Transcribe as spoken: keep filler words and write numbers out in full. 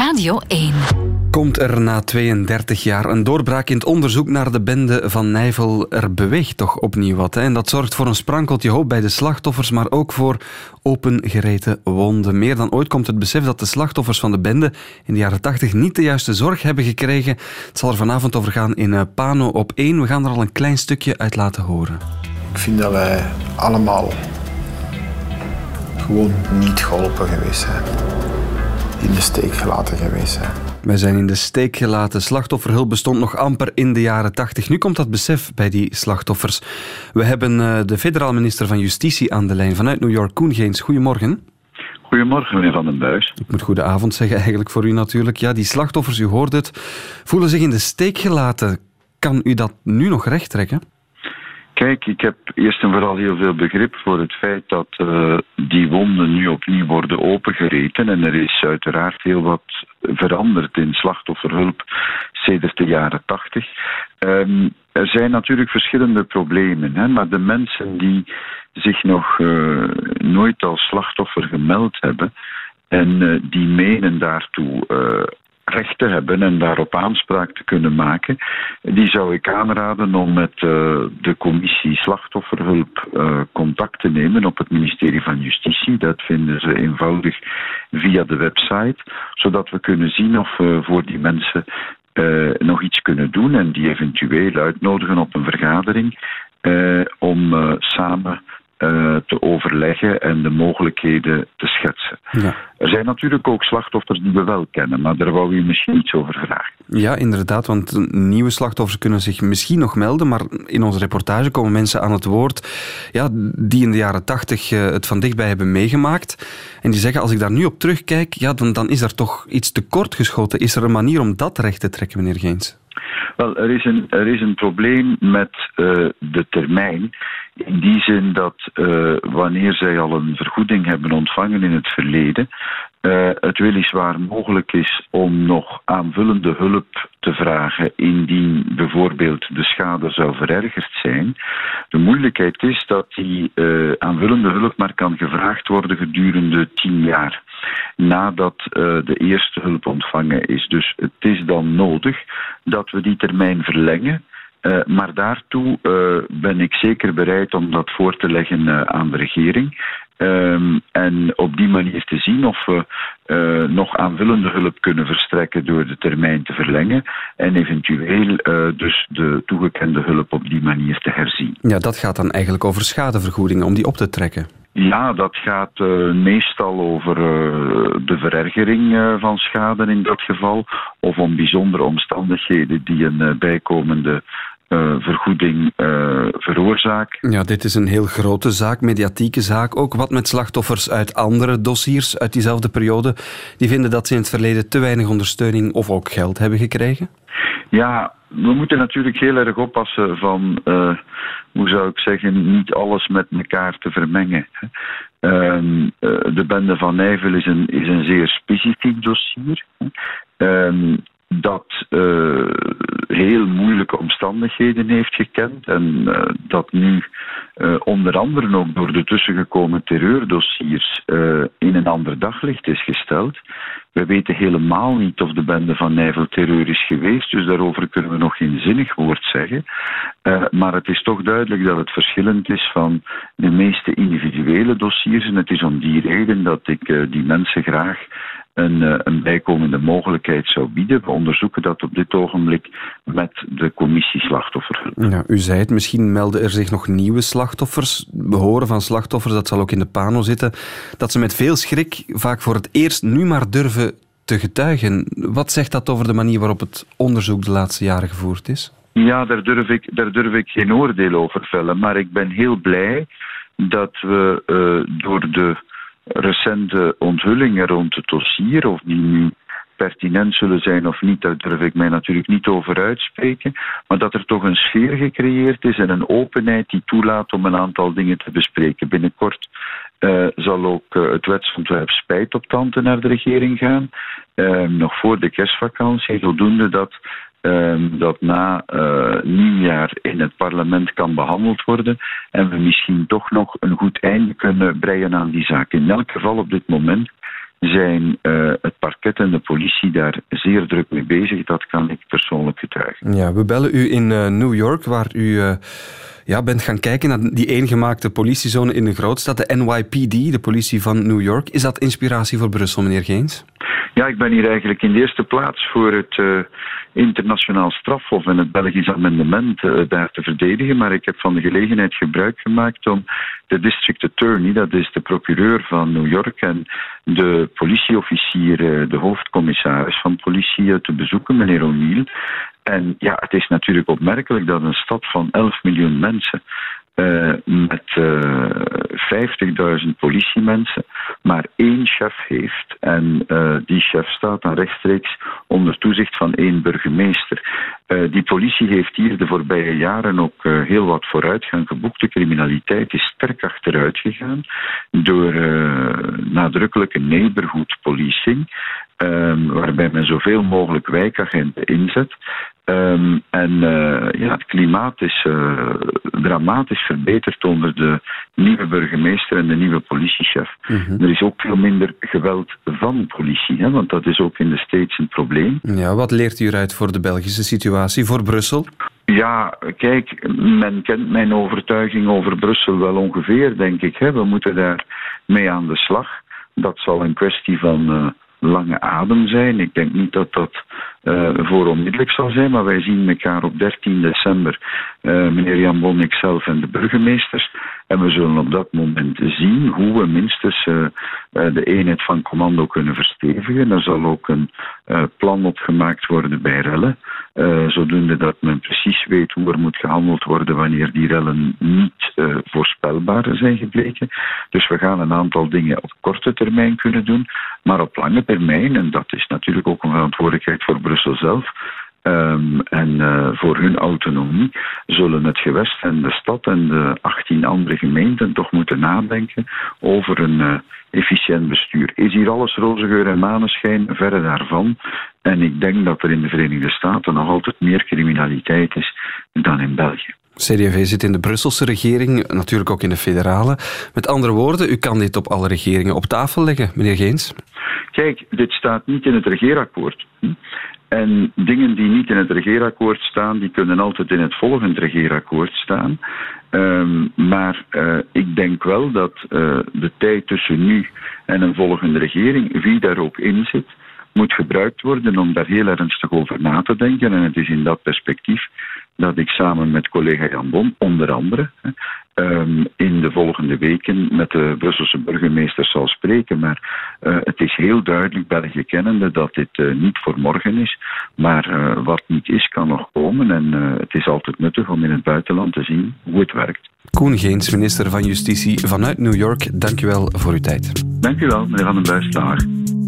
Radio één. Komt er na tweeëndertig jaar een doorbraak in het onderzoek naar de bende van Nijvel? Er beweegt toch opnieuw wat. Hè? En dat zorgt voor een sprankeltje hoop bij de slachtoffers, maar ook voor opengereten wonden. Meer dan ooit komt het besef dat de slachtoffers van de bende in de jaren tachtig niet de juiste zorg hebben gekregen. Het zal er vanavond over gaan in Pano op één. We gaan er al een klein stukje uit laten horen. Ik vind dat wij allemaal gewoon niet geholpen geweest zijn. In de steek gelaten geweest zijn. Wij zijn in de steek gelaten. Slachtofferhulp bestond nog amper in de jaren tachtig. Nu komt dat besef bij die slachtoffers. We hebben uh, de federaal minister van Justitie aan de lijn vanuit New York, Koen Geens. Goedemorgen. Goedemorgen, meneer Van den Buis. Ik moet goede avond zeggen eigenlijk voor u natuurlijk. Ja, die slachtoffers, u hoort het, voelen zich in de steek gelaten. Kan u dat nu nog rechttrekken? Kijk, ik heb eerst en vooral heel veel begrip voor het feit dat uh, die wonden nu opnieuw worden opengereten. En er is uiteraard heel wat veranderd in slachtofferhulp sedert de jaren tachtig. Um, er zijn natuurlijk verschillende problemen, hè, maar de mensen die zich nog uh, nooit als slachtoffer gemeld hebben en uh, die menen daartoe uh, recht te hebben en daarop aanspraak te kunnen maken, die zou ik aanraden om met uh, de commissie slachtofferhulp uh, contact te nemen op het ministerie van Justitie. Dat vinden ze eenvoudig via de website, zodat we kunnen zien of we voor die mensen uh, nog iets kunnen doen en die eventueel uitnodigen op een vergadering uh, om uh, samen Uh, te overleggen en de mogelijkheden te schetsen. Ja. Er zijn natuurlijk ook slachtoffers die we wel kennen, maar daar wou u misschien iets over vragen. Ja, inderdaad, want nieuwe slachtoffers kunnen zich misschien nog melden, maar in onze reportage komen mensen aan het woord ja, die in de jaren tachtig uh, het van dichtbij hebben meegemaakt. En die zeggen, als ik daar nu op terugkijk, ja, dan, dan is er toch iets tekort geschoten. Is er een manier om dat recht te trekken, meneer Geens? Wel, er is een, er is een probleem met uh, de termijn. In die zin dat uh, wanneer zij al een vergoeding hebben ontvangen in het verleden, uh, het weliswaar mogelijk is om nog aanvullende hulp te vragen indien bijvoorbeeld de schade zou verergerd zijn. De moeilijkheid is dat die uh, aanvullende hulp maar kan gevraagd worden gedurende tien jaar. Nadat uh, de eerste hulp ontvangen is. Dus het is dan nodig dat we die termijn verlengen. Uh, maar daartoe uh, ben ik zeker bereid om dat voor te leggen uh, aan de regering. Um, en op die manier te zien of we uh, nog aanvullende hulp kunnen verstrekken door de termijn te verlengen. En eventueel uh, dus de toegekende hulp op die manier te herzien. Ja, dat gaat dan eigenlijk over schadevergoedingen, om die op te trekken. Ja, dat gaat uh, meestal over uh, de verergering uh, van schade in dat geval. Of om bijzondere omstandigheden die een uh, bijkomende Uh, vergoeding uh, veroorzaken. Ja, dit is een heel grote zaak, mediatieke zaak. Ook wat met slachtoffers uit andere dossiers uit diezelfde periode. Die vinden dat ze in het verleden te weinig ondersteuning of ook geld hebben gekregen? Ja, we moeten natuurlijk heel erg oppassen van, uh, hoe zou ik zeggen, niet alles met elkaar te vermengen. Uh, uh, de bende van Nijvel is een, is een zeer specifiek dossier. Uh, dat uh, heel moeilijke omstandigheden heeft gekend en uh, dat nu uh, onder andere ook door de tussengekomen terreurdossiers uh, in een ander daglicht is gesteld. We weten helemaal niet of de bende van Nijvel terreur is geweest, dus daarover kunnen we nog geen zinnig woord zeggen. Uh, maar het is toch duidelijk dat het verschillend is van de meeste individuele dossiers en het is om die reden dat ik uh, die mensen graag Een, een bijkomende mogelijkheid zou bieden. We onderzoeken dat op dit ogenblik met de commissie slachtofferhulp. Ja, u zei het, misschien melden er zich nog nieuwe slachtoffers. We horen van slachtoffers, dat zal ook in de Pano zitten, dat ze met veel schrik vaak voor het eerst nu maar durven te getuigen. Wat zegt dat over de manier waarop het onderzoek de laatste jaren gevoerd is? Ja, daar durf ik, daar durf ik geen oordeel over vellen, maar ik ben heel blij dat we uh, door de recente onthullingen rond het dossier, of die nu pertinent zullen zijn of niet, daar durf ik mij natuurlijk niet over uitspreken, maar dat er toch een sfeer gecreëerd is en een openheid die toelaat om een aantal dingen te bespreken. Binnenkort uh, zal ook uh, het wetsontwerp spijtoptante naar de regering gaan, uh, nog voor de kerstvakantie, zodoende dat Um, dat na uh, nieuwjaar in het parlement kan behandeld worden en we misschien toch nog een goed einde kunnen breien aan die zaak. In elk geval op dit moment zijn uh, het partij parket en de politie daar zeer druk mee bezig. Dat kan ik persoonlijk getuigen. Ja, we bellen u in uh, New York, waar u uh, ja, bent gaan kijken naar die eengemaakte politiezone in de grootstad, de N Y P D, de politie van New York. Is dat inspiratie voor Brussel, meneer Geens? Ja, ik ben hier eigenlijk in de eerste plaats voor het uh, internationaal strafhof en het Belgisch amendement uh, daar te verdedigen. Maar ik heb van de gelegenheid gebruik gemaakt om de district attorney, dat is de procureur van New York, en de politieofficier, uh, de hoofdcommissaris van politie, uh, te bezoeken, meneer O'Neill. En ja, het is natuurlijk opmerkelijk dat een stad van elf miljoen mensen Uh, met uh, vijftigduizend politiemensen maar één chef heeft. En uh, die chef staat dan rechtstreeks onder toezicht van één burgemeester. Uh, die politie heeft hier de voorbije jaren ook uh, heel wat vooruitgang geboekt. De criminaliteit is sterk achteruit gegaan door uh, nadrukkelijke neighborhood policing, um, waarbij men zoveel mogelijk wijkagenten inzet. Um, en uh, ja, het klimaat is uh, dramatisch verbeterd onder de nieuwe burgemeester en de nieuwe politiechef. Mm-hmm. Er is ook veel minder geweld van politie, hè, want dat is ook in de States een probleem. Ja, wat leert u eruit voor de Belgische situatie, voor Brussel? Ja, kijk, men kent mijn overtuiging over Brussel wel ongeveer, denk ik. Hè. We moeten daar mee aan de slag. Dat zal een kwestie van uh, lange adem zijn. Ik denk niet dat dat uh, voor onmiddellijk zal zijn, maar wij zien elkaar op dertien december, uh, meneer Jan Bon, ikzelf en de burgemeesters. En we zullen op dat moment zien hoe we minstens uh, uh, de eenheid van commando kunnen verstevigen. Er zal ook een uh, plan opgemaakt worden bij rellen, uh, zodoende dat men precies weet hoe er moet gehandeld worden wanneer die rellen niet uh, voorspelbaar zijn gebleken. Dus we gaan een aantal dingen op korte termijn kunnen doen, maar op lange termijn, en dat is natuurlijk ook een verantwoordelijkheid voor Brussel zelf, Um, en uh, voor hun autonomie zullen het gewest en de stad en de achttien andere gemeenten toch moeten nadenken over een uh, efficiënt bestuur. Is hier alles roze geur en maneschijn? Verre daarvan. En ik denk dat er in de Verenigde Staten nog altijd meer criminaliteit is dan in België. C D V zit in de Brusselse regering, natuurlijk ook in de federale. Met andere woorden, u kan dit op alle regeringen op tafel leggen, meneer Geens? Kijk, dit staat niet in het regeerakkoord. En dingen die niet in het regeerakkoord staan, die kunnen altijd in het volgende regeerakkoord staan. Um, maar uh, ik denk wel dat uh, de tijd tussen nu en een volgende regering, wie daar ook in zit, moet gebruikt worden om daar heel ernstig over na te denken. En het is in dat perspectief dat ik samen met collega Jan Bon, onder andere, um, in de volgende weken met de Brusselse burgemeester zal spreken. Maar uh, het is heel duidelijk, België kennende, dat dit uh, niet voor morgen is. Maar uh, wat niet is, kan nog komen. En uh, het is altijd nuttig om in het buitenland te zien hoe het werkt. Koen Geens, minister van Justitie vanuit New York. Dank u wel voor uw tijd. Dank u wel, meneer Van den Buis. Dag.